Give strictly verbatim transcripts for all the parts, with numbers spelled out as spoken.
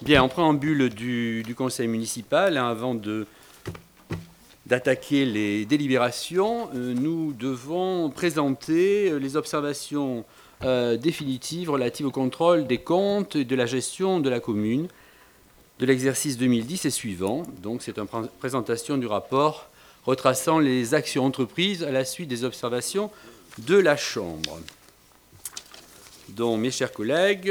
Bien, en préambule du, du conseil municipal, hein, avant de, d'attaquer les délibérations, euh, nous devons présenter les observations euh, définitives relatives au contrôle des comptes et de la gestion de la commune de l'exercice deux mille dix et suivant. Donc, c'est une pr- présentation du rapport retraçant les actions entreprises à la suite des observations de la Chambre. Donc, mes chers collègues,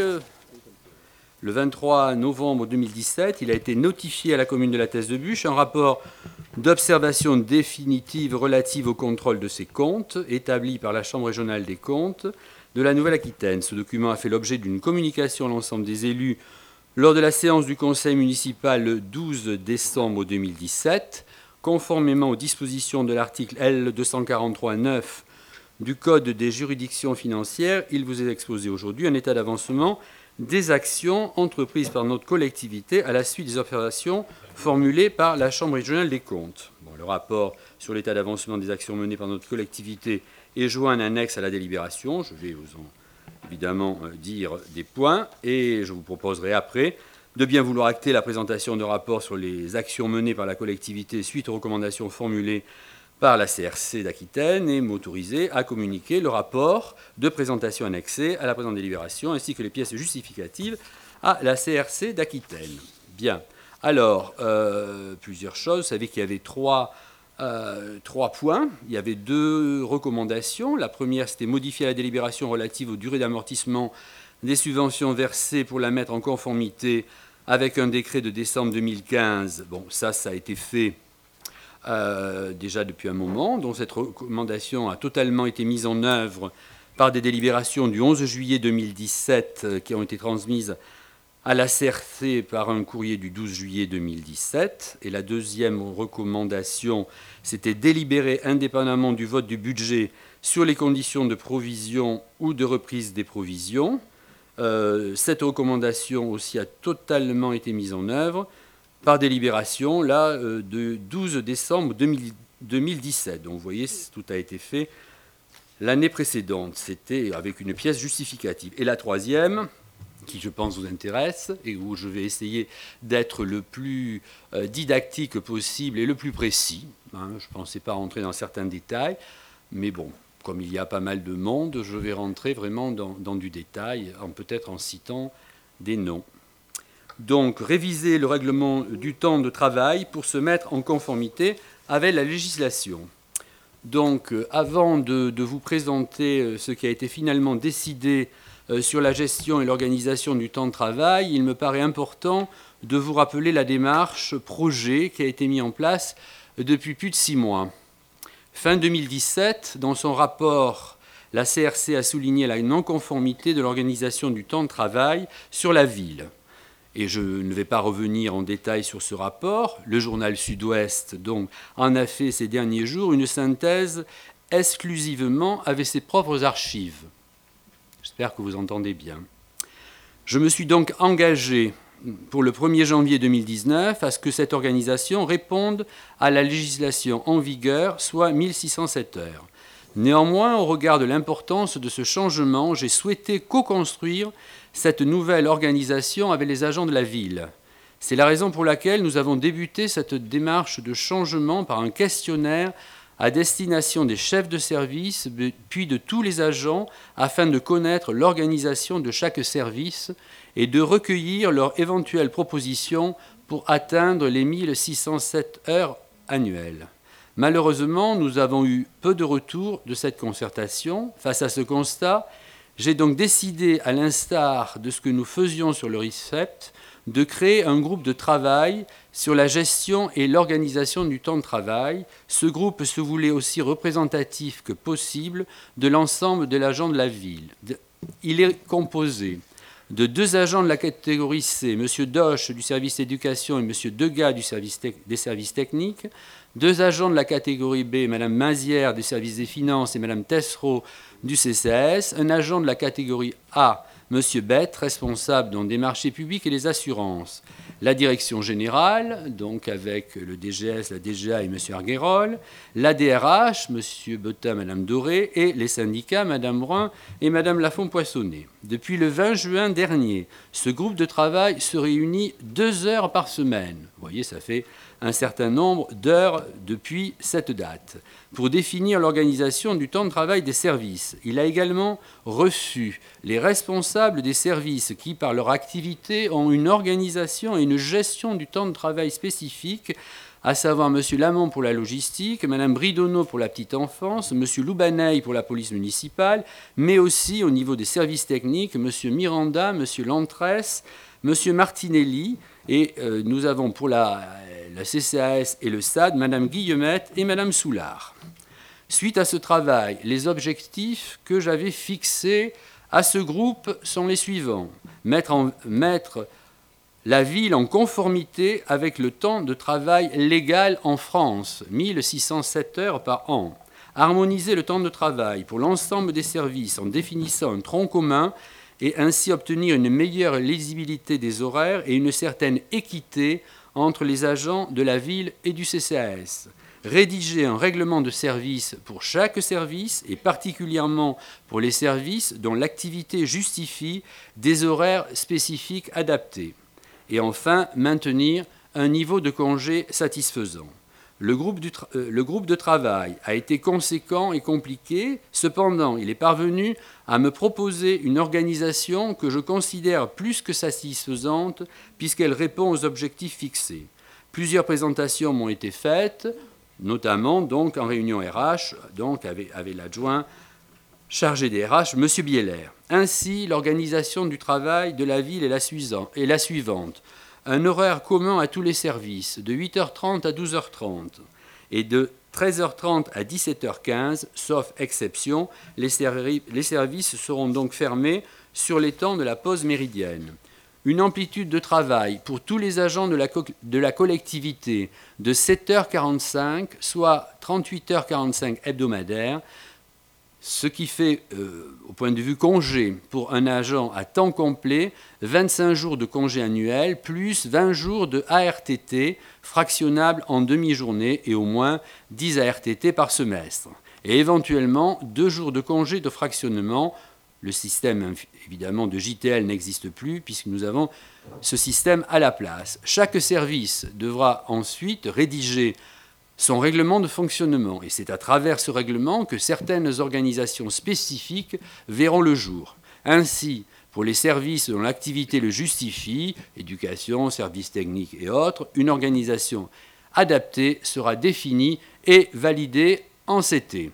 le vingt-trois novembre deux mille dix-sept, il a été notifié à la commune de la Thèse-de-Buch un rapport d'observation définitive relative au contrôle de ses comptes, établi par la Chambre régionale des comptes de la Nouvelle-Aquitaine. Ce document a fait l'objet d'une communication à l'ensemble des élus lors de la séance du conseil municipal le douze décembre deux mille dix-sept, conformément aux dispositions de l'article L deux cent quarante-trois neuf du Code des juridictions financières. Il vous est exposé aujourd'hui un état d'avancement des actions entreprises par notre collectivité à la suite des observations formulées par la Chambre régionale des comptes. Bon, le rapport sur l'état d'avancement des actions menées par notre collectivité est joint en annexe à la délibération. Je vais vous en, évidemment dire des points et je vous proposerai après de bien vouloir acter la présentation de rapport sur les actions menées par la collectivité suite aux recommandations formulées par la C R C d'Aquitaine et m'autoriser à communiquer le rapport de présentation annexé à la présente délibération ainsi que les pièces justificatives à la C R C d'Aquitaine. Bien. Alors, euh, plusieurs choses. Vous savez qu'il y avait trois, euh, trois points. Il y avait deux recommandations. La première, c'était modifier la délibération relative aux durées d'amortissement des subventions versées pour la mettre en conformité avec un décret de décembre deux mille quinze. Bon, ça, ça a été fait Euh, déjà depuis un moment, dont cette recommandation a totalement été mise en œuvre par des délibérations du onze juillet deux mille dix-sept euh, qui ont été transmises à la C R C par un courrier du douze juillet deux mille dix-sept. Et la deuxième recommandation, c'était délibérer indépendamment du vote du budget sur les conditions de provision ou de reprise des provisions. Euh, cette recommandation aussi a totalement été mise en œuvre par délibération, là, euh, de douze décembre deux mille dix-sept. Donc, vous voyez, tout a été fait l'année précédente. C'était avec une pièce justificative. Et la troisième, qui, je pense, vous intéresse, et où je vais essayer d'être le plus euh, didactique possible et le plus précis. Hein, je ne pensais pas rentrer dans certains détails, mais bon, comme il y a pas mal de monde, je vais rentrer vraiment dans, dans du détail, en, peut-être en citant des noms. Donc, réviser le règlement du temps de travail pour se mettre en conformité avec la législation. Donc, avant de, de vous présenter ce qui a été finalement décidé sur la gestion et l'organisation du temps de travail, il me paraît important de vous rappeler la démarche projet qui a été mise en place depuis plus de six mois. Fin deux mille dix-sept, dans son rapport, la C R C a souligné la non-conformité de l'organisation du temps de travail sur la ville. Et je ne vais pas revenir en détail sur ce rapport. Le journal Sud-Ouest donc, en a fait ces derniers jours une synthèse exclusivement avec ses propres archives. J'espère que vous entendez bien. Je me suis donc engagé pour le premier janvier deux mille dix-neuf à ce que cette organisation réponde à la législation en vigueur, soit mille six cent sept heures. Néanmoins, au regard de l'importance de ce changement, j'ai souhaité co-construire cette nouvelle organisation avec les agents de la ville. C'est la raison pour laquelle nous avons débuté cette démarche de changement par un questionnaire à destination des chefs de service, puis de tous les agents, afin de connaître l'organisation de chaque service et de recueillir leurs éventuelles propositions pour atteindre les mille six cent sept heures annuelles. Malheureusement, nous avons eu peu de retours de cette concertation. Face à ce constat, j'ai donc décidé, à l'instar de ce que nous faisions sur le RICEPT, de créer un groupe de travail sur la gestion et l'organisation du temps de travail. Ce groupe se voulait aussi représentatif que possible de l'ensemble des agents de la ville. Il est composé de deux agents de la catégorie C, M. Doche du service éducation et M. Degas du service des services techniques, deux agents de la catégorie B, Mme Mazière du service des finances et Mme Tessereau du C C S, un agent de la catégorie A, M. Bett, responsable donc, des marchés publics et des assurances, la direction générale, donc avec le D G S, la D G A et M. Arguerol, la D R H, M. Botta, Mme Doré, et les syndicats, Mme Brun et Mme Lafont-Poissonnet. Depuis le vingt juin dernier, ce groupe de travail se réunit deux heures par semaine. Vous voyez, ça fait un certain nombre d'heures depuis cette date, pour définir l'organisation du temps de travail des services. Il a également reçu les responsables des services qui, par leur activité, ont une organisation et une gestion du temps de travail spécifique, à savoir M. Lamont pour la logistique, Mme Bridonneau pour la petite enfance, M. Loubaneil pour la police municipale, mais aussi au niveau des services techniques, M. Miranda, M. Lantresse, M. Martinelli, et euh, nous avons pour la, la C C A S et le S A D, Mme Guillemette et Mme Soulard. Suite à ce travail, les objectifs que j'avais fixés à ce groupe sont les suivants. Mettre, en, mettre la ville en conformité avec le temps de travail légal en France, mille six cent sept heures par an. Harmoniser le temps de travail pour l'ensemble des services en définissant un tronc commun et ainsi obtenir une meilleure lisibilité des horaires et une certaine équité entre les agents de la ville et du C C A S. Rédiger un règlement de service pour chaque service et particulièrement pour les services dont l'activité justifie des horaires spécifiques adaptés. Et enfin, maintenir un niveau de congé satisfaisant. Le groupe, du tra- euh, le groupe de travail a été conséquent et compliqué, cependant il est parvenu à me proposer une organisation que je considère plus que satisfaisante puisqu'elle répond aux objectifs fixés. Plusieurs présentations m'ont été faites, notamment donc en réunion R H, donc avec, avec l'adjoint chargé des R H, M. Bieler. Ainsi, l'organisation du travail de la ville est la, suivante, est la suivante. Un horaire commun à tous les services, de huit heures trente à douze heures trente, et de treize heures trente à dix-sept heures quinze, sauf exception, les, servi- les services seront donc fermés sur les temps de la pause méridienne. Une amplitude de travail pour tous les agents de la, co- de la collectivité de sept heures quarante-cinq, soit trente-huit heures quarante-cinq hebdomadaires, ce qui fait, euh, au point de vue congé, pour un agent à temps complet, vingt-cinq jours de congé annuel, plus vingt jours de A R T T, fractionnables en demi-journée, et au moins dix A R T T par semestre. Et éventuellement, deux jours de congé de fractionnement. Le système, évidemment, de J T L n'existe plus, puisque nous avons ce système à la place. Chaque service devra ensuite rédiger son règlement de fonctionnement. Et c'est à travers ce règlement que certaines organisations spécifiques verront le jour. Ainsi, pour les services dont l'activité le justifie, éducation, services techniques et autres, une organisation adaptée sera définie et validée en C T.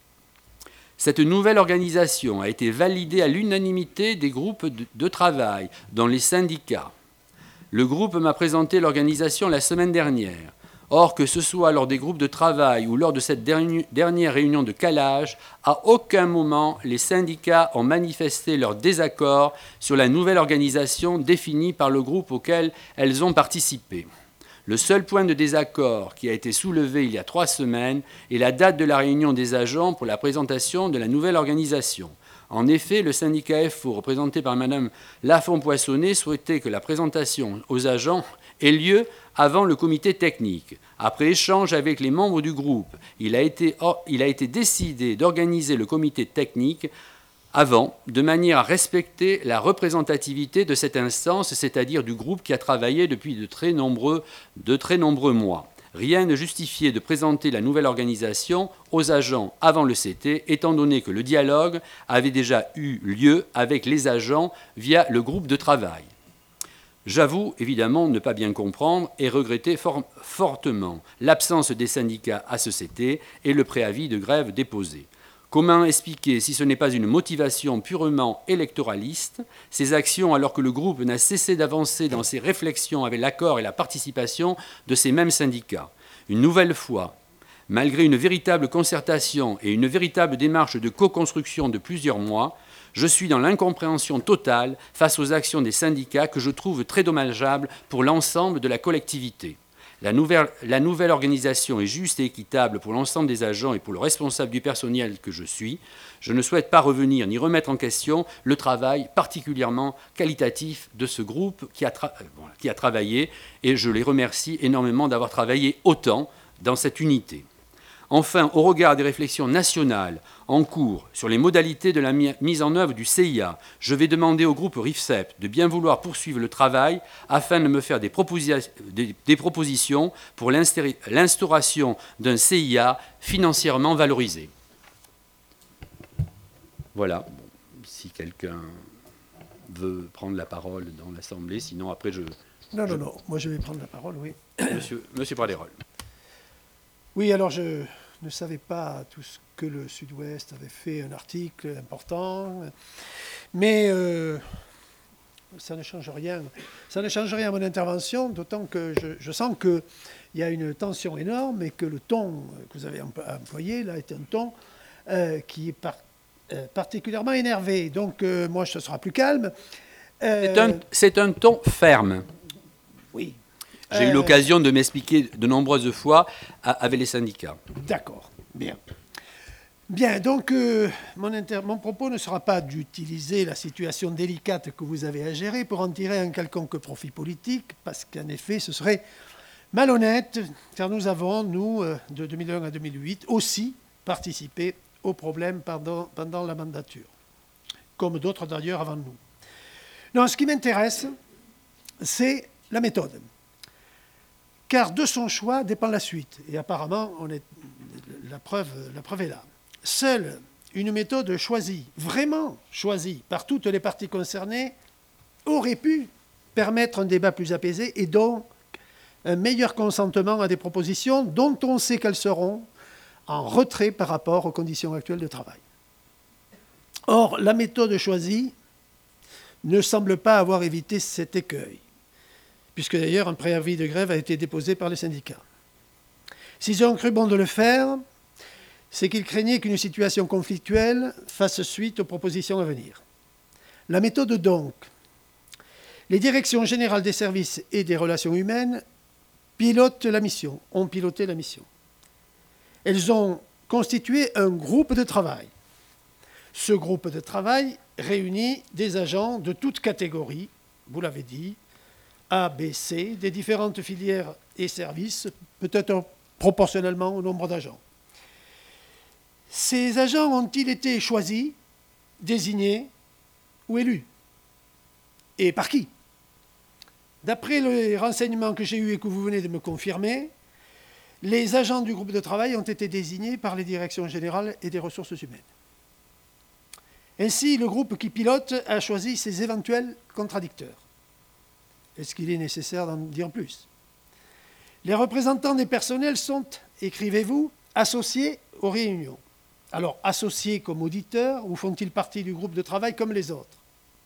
Cette nouvelle organisation a été validée à l'unanimité des groupes de, de travail, dans les syndicats. Le groupe m'a présenté l'organisation la semaine dernière. Or, que ce soit lors des groupes de travail ou lors de cette dernière réunion de calage, à aucun moment les syndicats ont manifesté leur désaccord sur la nouvelle organisation définie par le groupe auquel elles ont participé. Le seul point de désaccord qui a été soulevé il y a trois semaines est la date de la réunion des agents pour la présentation de la nouvelle organisation. En effet, le syndicat F O, représenté par Mme Lafont-Poissonnet, souhaitait que la présentation aux agents ait lieu avant le comité technique. Après échange avec les membres du groupe, il a été, il a été décidé d'organiser le comité technique avant, de manière à respecter la représentativité de cette instance, c'est-à-dire du groupe qui a travaillé depuis de très nombreux, de très nombreux mois. Rien ne justifiait de présenter la nouvelle organisation aux agents avant le C T, étant donné que le dialogue avait déjà eu lieu avec les agents via le groupe de travail. J'avoue évidemment ne pas bien comprendre et regretter for- fortement l'absence des syndicats à ce C T et le préavis de grève déposé. Comment expliquer, si ce n'est pas une motivation purement électoraliste, ces actions alors que le groupe n'a cessé d'avancer dans ses réflexions avec l'accord et la participation de ces mêmes syndicats? Une nouvelle fois, malgré une véritable concertation et une véritable démarche de co-construction de plusieurs mois, je suis dans l'incompréhension totale face aux actions des syndicats que je trouve très dommageables pour l'ensemble de la collectivité. La nouvelle, la nouvelle organisation est juste et équitable pour l'ensemble des agents et pour le responsable du personnel que je suis. Je ne souhaite pas revenir ni remettre en question le travail particulièrement qualitatif de ce groupe qui a, tra- bon, qui a travaillé, et je les remercie énormément d'avoir travaillé autant dans cette unité. Enfin, au regard des réflexions nationales en cours sur les modalités de la mise en œuvre du C I A, je vais demander au groupe RIFSEP de bien vouloir poursuivre le travail afin de me faire des, proposi- des, des propositions pour l'instauration d'un C I A financièrement valorisé. Voilà, bon, si quelqu'un veut prendre la parole dans l'Assemblée, sinon après je... Non, je... non, non, moi je vais prendre la parole, oui. Monsieur, Monsieur Praderol. Oui, alors je ne savais pas tout ce que le Sud-Ouest avait fait, un article important, mais euh, ça ne change rien. Ça ne change rien à mon intervention, d'autant que je, je sens qu'il y a une tension énorme et que le ton que vous avez employé, là, est un ton euh, qui est par, euh, particulièrement énervé. Donc, euh, moi, ce sera plus calme. Euh, c'est, un, c'est un ton ferme. Oui. J'ai euh, eu l'occasion de m'expliquer de nombreuses fois avec les syndicats. D'accord, bien. Bien, donc euh, mon, inter- mon propos ne sera pas d'utiliser la situation délicate que vous avez à gérer pour en tirer un quelconque profit politique, parce qu'en effet, ce serait malhonnête, car nous avons, nous, euh, de deux mille un à deux mille huit, aussi participé au problème pendant, pendant la mandature, comme d'autres d'ailleurs avant nous. Non, ce qui m'intéresse, c'est la méthode. Car de son choix dépend la suite. Et apparemment, on est, la, preuve, la preuve est là. Seule une méthode choisie, vraiment choisie par toutes les parties concernées, aurait pu permettre un débat plus apaisé et donc un meilleur consentement à des propositions dont on sait qu'elles seront en retrait par rapport aux conditions actuelles de travail. Or, la méthode choisie ne semble pas avoir évité cet écueil, puisque d'ailleurs un préavis de grève a été déposé par les syndicats. S'ils ont cru bon de le faire, c'est qu'ils craignaient qu'une situation conflictuelle fasse suite aux propositions à venir. La méthode donc. Les directions générales des services et des relations humaines pilotent la mission, ont piloté la mission. Elles ont constitué un groupe de travail. Ce groupe de travail réunit des agents de toutes catégories, vous l'avez dit, A, B, C, des différentes filières et services, peut-être proportionnellement au nombre d'agents. Ces agents ont-ils été choisis, désignés ou élus? Et par qui? D'après les renseignements que j'ai eus et que vous venez de me confirmer, les agents du groupe de travail ont été désignés par les directions générales et des ressources humaines. Ainsi, le groupe qui pilote a choisi ses éventuels contradicteurs. Est-ce qu'il est nécessaire d'en dire plus? Les représentants des personnels sont, écrivez-vous, associés aux réunions. Alors, associés comme auditeurs ou font-ils partie du groupe de travail comme les autres?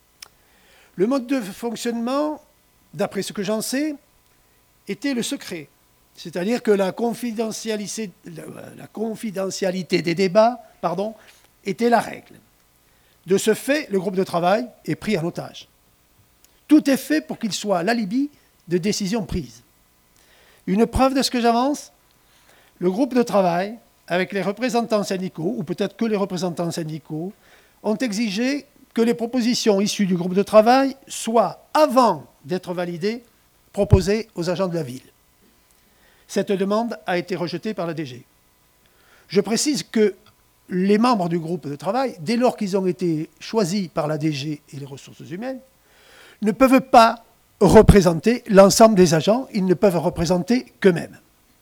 Le mode de fonctionnement, d'après ce que j'en sais, était le secret. C'est-à-dire que la confidentialité, la confidentialité des débats, pardon, était la règle. De ce fait, le groupe de travail est pris en otage. Tout est fait pour qu'il soit l'alibi de décisions prises. Une preuve de ce que j'avance, le groupe de travail, avec les représentants syndicaux, ou peut-être que les représentants syndicaux, ont exigé que les propositions issues du groupe de travail soient, avant d'être validées, proposées aux agents de la ville. Cette demande a été rejetée par la D G. Je précise que les membres du groupe de travail, dès lors qu'ils ont été choisis par la D G et les ressources humaines, ne peuvent pas représenter l'ensemble des agents, ils ne peuvent représenter qu'eux-mêmes.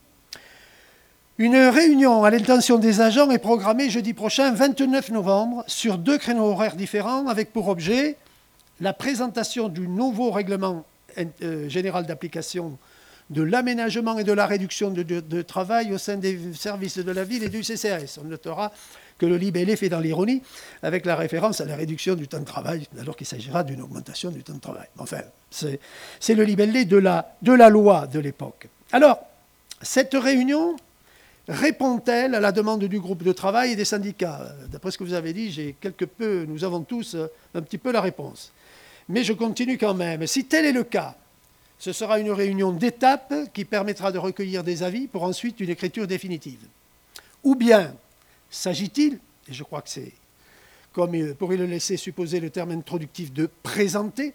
Une réunion à l'intention des agents est programmée jeudi prochain, vingt-neuf novembre, sur deux créneaux horaires différents, avec pour objet la présentation du nouveau règlement euh, général d'application de l'aménagement et de la réduction de, de, de travail au sein des services de la ville et du C C A S. On notera que le libellé fait dans l'ironie avec la référence à la réduction du temps de travail, alors qu'il s'agira d'une augmentation du temps de travail. Enfin, c'est, c'est le libellé de la, de la loi de l'époque. Alors, cette réunion répond-elle à la demande du groupe de travail et des syndicats? D'après ce que vous avez dit, j'ai quelque peu, nous avons tous un petit peu la réponse. Mais je continue quand même. Si tel est le cas, ce sera une réunion d'étape qui permettra de recueillir des avis pour ensuite une écriture définitive. Ou bien s'agit-il, et je crois que c'est, comme il pourrait le laisser supposer le terme introductif, de présenter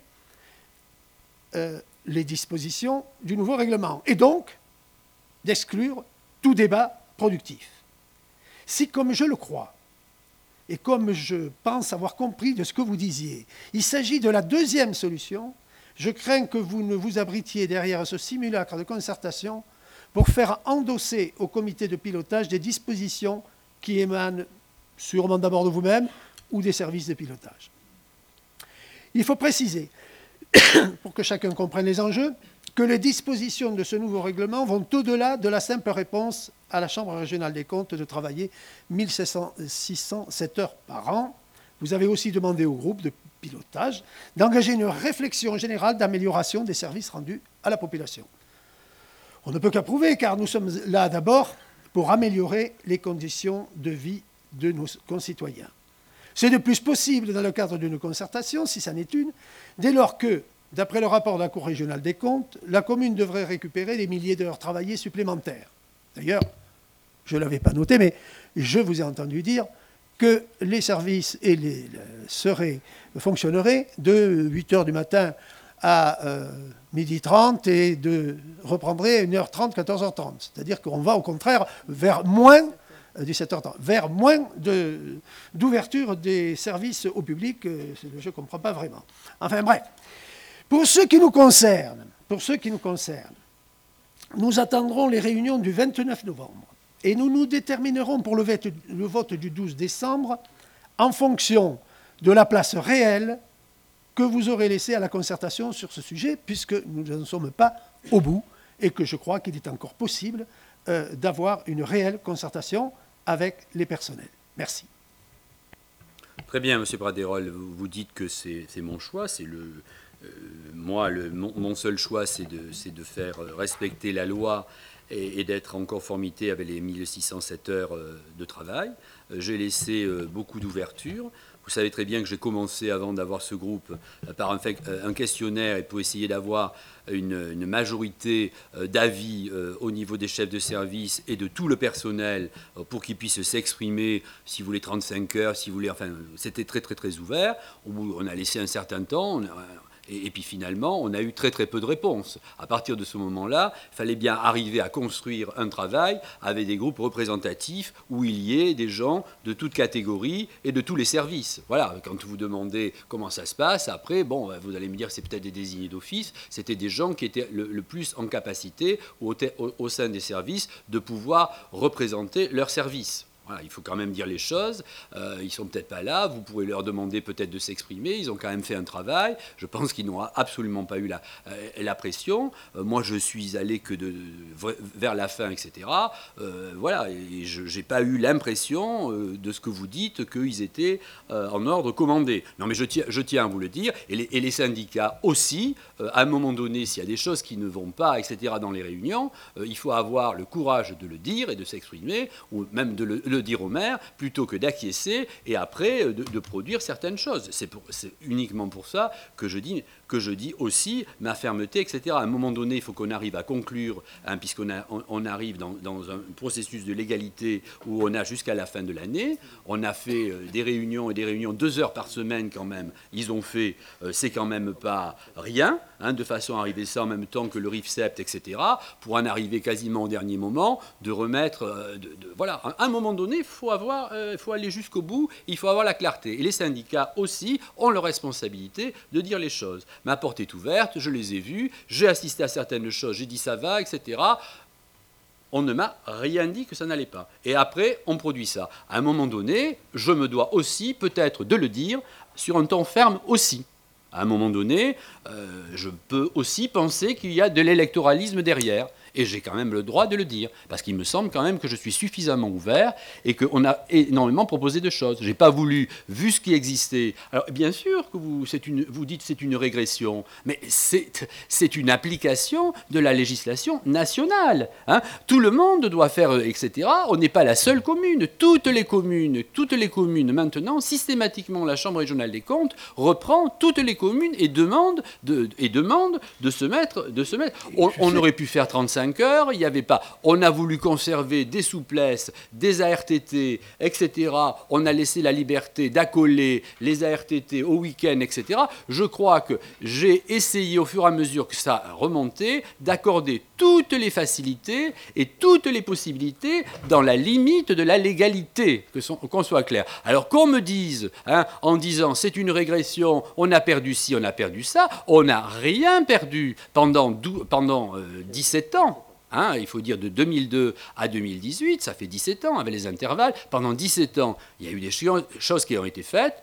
euh, les dispositions du nouveau règlement, et donc d'exclure tout débat productif. Si, comme je le crois, et comme je pense avoir compris de ce que vous disiez, il s'agit de la deuxième solution, je crains que vous ne vous abritiez derrière ce simulacre de concertation pour faire endosser au comité de pilotage des dispositions qui émanent sûrement d'abord de vous-même ou des services de pilotage. Il faut préciser, pour que chacun comprenne les enjeux, que les dispositions de ce nouveau règlement vont au-delà de la simple réponse à la Chambre régionale des comptes de travailler mille six cent sept heures par an. Vous avez aussi demandé au groupe de pilotage d'engager une réflexion générale d'amélioration des services rendus à la population. On ne peut qu'approuver, car nous sommes là d'abord pour améliorer les conditions de vie de nos concitoyens. C'est de plus possible dans le cadre d'une concertation, si ça n'est une, dès lors que, d'après le rapport de la Cour régionale des comptes, la commune devrait récupérer des milliers d'heures travaillées supplémentaires. D'ailleurs, je ne l'avais pas noté, mais je vous ai entendu dire que les services et les, seraient, fonctionneraient de huit heures du matin à euh, midi trente et de, reprendraient une heure trente, quatorze heures trente. C'est-à-dire qu'on va au contraire vers moins, euh, dix-sept heures trente, vers moins de, d'ouverture des services au public. Euh, je ne comprends pas vraiment. Enfin bref. Pour ce qui nous concerne, pour ce qui nous concerne, nous attendrons les réunions du vingt-neuf novembre et nous nous déterminerons pour le vote, le vote du douze décembre en fonction de la place réelle que vous aurez laissée à la concertation sur ce sujet, puisque nous n'en sommes pas au bout et que je crois qu'il est encore possible euh, d'avoir une réelle concertation avec les personnels. Merci. Très bien, M. Braderol, vous, vous dites que c'est, c'est mon choix, c'est le... Euh, moi, le, mon, mon seul choix, c'est de, c'est de faire respecter la loi et, et d'être en conformité avec les mille six cent sept heures euh, de travail. Euh, j'ai laissé euh, beaucoup d'ouverture. Vous savez très bien que j'ai commencé, avant d'avoir ce groupe, euh, par un, fait, euh, un questionnaire et pour essayer d'avoir une, une majorité euh, d'avis euh, au niveau des chefs de service et de tout le personnel euh, pour qu'ils puissent s'exprimer, si vous voulez trente-cinq heures, si vous voulez... Enfin, c'était très, très, très ouvert. Au bout, on a laissé un certain temps. On a, Et, et puis finalement, on a eu très très peu de réponses. À partir de ce moment-là, il fallait bien arriver à construire un travail avec des groupes représentatifs où il y ait des gens de toutes catégories et de tous les services. Voilà, quand vous demandez comment ça se passe, après, bon, vous allez me dire que c'est peut-être des désignés d'office, c'était des gens qui étaient le, le plus en capacité au, au, au sein des services de pouvoir représenter leurs services. Voilà, il faut quand même dire les choses. Euh, ils ne sont peut-être pas là. Vous pourrez leur demander peut-être de s'exprimer. Ils ont quand même fait un travail. Je pense qu'ils n'ont absolument pas eu la, euh, la pression. Euh, moi, je suis allé que de, de, vers la fin, et cetera. Euh, voilà, et je n'ai pas eu l'impression euh, de ce que vous dites qu'ils étaient euh, en ordre commandé. Non, mais je tiens, je tiens à vous le dire. Et les, et les syndicats aussi, euh, à un moment donné, s'il y a des choses qui ne vont pas, et cetera, dans les réunions, euh, il faut avoir le courage de le dire et de s'exprimer, ou même de le le dire au maire, plutôt que d'acquiescer et après de, de produire certaines choses. C'est, pour, c'est uniquement pour ça que je dis, que je dis aussi ma fermeté, et cetera. À un moment donné, il faut qu'on arrive à conclure, hein, puisqu'on a, on, on arrive dans, dans un processus de légalité où on a jusqu'à la fin de l'année. On a fait euh, des réunions et des réunions deux heures par semaine quand même. Ils ont fait, euh, c'est quand même pas rien, hein, de façon à arriver ça en même temps que le RIFSEPT, et cetera, pour en arriver quasiment au dernier moment, de remettre, euh, de, de, voilà, à un moment donné, il faut, avoir, euh, faut aller jusqu'au bout, il faut avoir la clarté. Et les syndicats aussi ont leur responsabilité de dire les choses. Ma porte est ouverte, je les ai vus, j'ai assisté à certaines choses, j'ai dit ça va, et cetera. On ne m'a rien dit que ça n'allait pas. Et après, on produit ça. À un moment donné, je me dois aussi peut-être de le dire sur un ton ferme aussi. À un moment donné, euh, je peux aussi penser qu'il y a de l'électoralisme derrière. Et j'ai quand même le droit de le dire, parce qu'il me semble quand même que je suis suffisamment ouvert et qu'on a énormément proposé de choses. Je n'ai pas voulu, vu ce qui existait... Alors, bien sûr que vous, c'est une, vous dites que c'est une régression, mais c'est, c'est une application de la législation nationale. Hein. Tout le monde doit faire, et cetera. On n'est pas la seule commune. Toutes les communes, toutes les communes, maintenant, systématiquement, la Chambre régionale des comptes reprend toutes les communes et demande de, et demande de se mettre... De se mettre. On, on aurait pu faire trente-cinq trente-cinq heures, il n'y avait pas. On a voulu conserver des souplesses, des A R T T, et cetera. On a laissé la liberté d'accoler les A R T T au week-end, et cetera. Je crois que j'ai essayé, au fur et à mesure que ça remontait, d'accorder toutes les facilités et toutes les possibilités dans la limite de la légalité, que son, qu'on soit clair. Alors qu'on me dise, hein, en disant c'est une régression, on a perdu ci, on a perdu ça, on n'a rien perdu pendant, douze, pendant euh, dix-sept ans. Hein, il faut dire de deux mille deux à deux mille dix-huit, ça fait dix-sept ans avec les intervalles. Pendant dix-sept ans, il y a eu des choses qui ont été faites.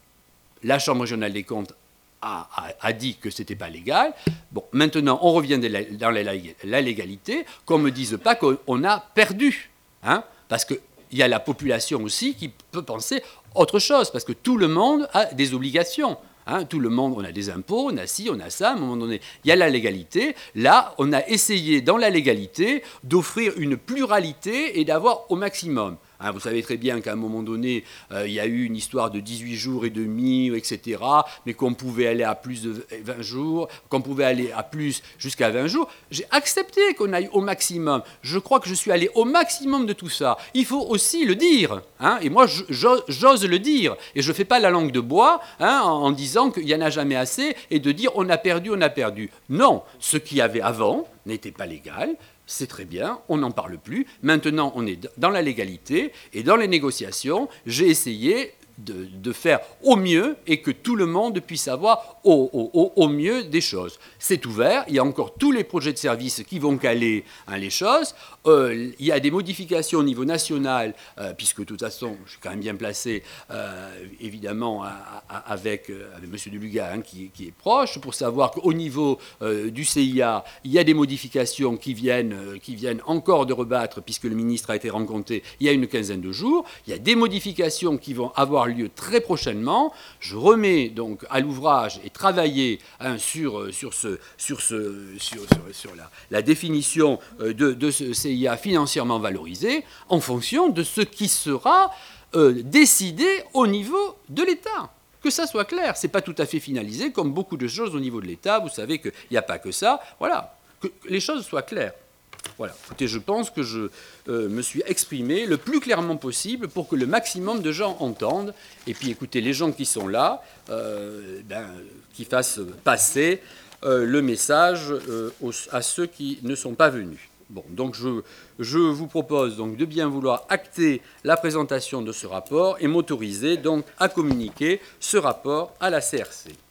La Chambre régionale des comptes A, a, a dit que ce n'était pas légal. Bon, maintenant, on revient de la, dans la, la légalité, qu'on ne me dise pas qu'on a perdu. Hein, parce qu'il y a la population aussi qui peut penser autre chose, parce que tout le monde a des obligations. Hein, tout le monde, on a des impôts, on a ci, on a ça, à un moment donné, il y a la légalité. Là, on a essayé, dans la légalité, d'offrir une pluralité et d'avoir au maximum. Hein, vous savez très bien qu'à un moment donné, euh, il y a eu une histoire de dix-huit jours et demi, et cetera, mais qu'on pouvait aller à plus de vingt jours, qu'on pouvait aller à plus jusqu'à vingt jours. J'ai accepté qu'on aille au maximum. Je crois que je suis allé au maximum de tout ça. Il faut aussi le dire. Hein, et moi, j'ose le dire. Et je ne fais pas la langue de bois hein, en, en disant qu'il n'y en a jamais assez et de dire on a perdu, on a perdu. Non, ce qu'il y avait avant n'était pas légal. C'est très bien, on n'en parle plus. Maintenant, on est dans la légalité et dans les négociations, j'ai essayé de, de faire au mieux et que tout le monde puisse avoir au, au, au mieux des choses. C'est ouvert, il y a encore tous les projets de service qui vont caler hein, les choses. Euh, il y a des modifications au niveau national, euh, puisque de toute façon, je suis quand même bien placé, euh, évidemment, à, à, avec, euh, avec M. Deluga, hein, qui, qui est proche, pour savoir qu'au niveau euh, du C I A, il y a des modifications qui viennent, euh, qui viennent encore de rebattre, puisque le ministre a été rencontré il y a une quinzaine de jours. Il y a des modifications qui vont avoir lieu très prochainement. Je remets donc à l'ouvrage et travailler hein, sur, sur, ce, sur, ce, sur, sur, sur la, la définition de, de ce C I A financièrement valorisé en fonction de ce qui sera euh, décidé au niveau de l'État. Que ça soit clair, ce n'est pas tout à fait finalisé comme beaucoup de choses au niveau de l'État. Vous savez qu'il n'y a pas que ça. Voilà, que les choses soient claires. Voilà, écoutez, je pense que je euh, me suis exprimé le plus clairement possible pour que le maximum de gens entendent. Et puis, écoutez, les gens qui sont là, euh, ben, qui fassent passer euh, le message euh, aux, à ceux qui ne sont pas venus. Bon, donc je, je vous propose donc de bien vouloir acter la présentation de ce rapport et m'autoriser donc à communiquer ce rapport à la C R C.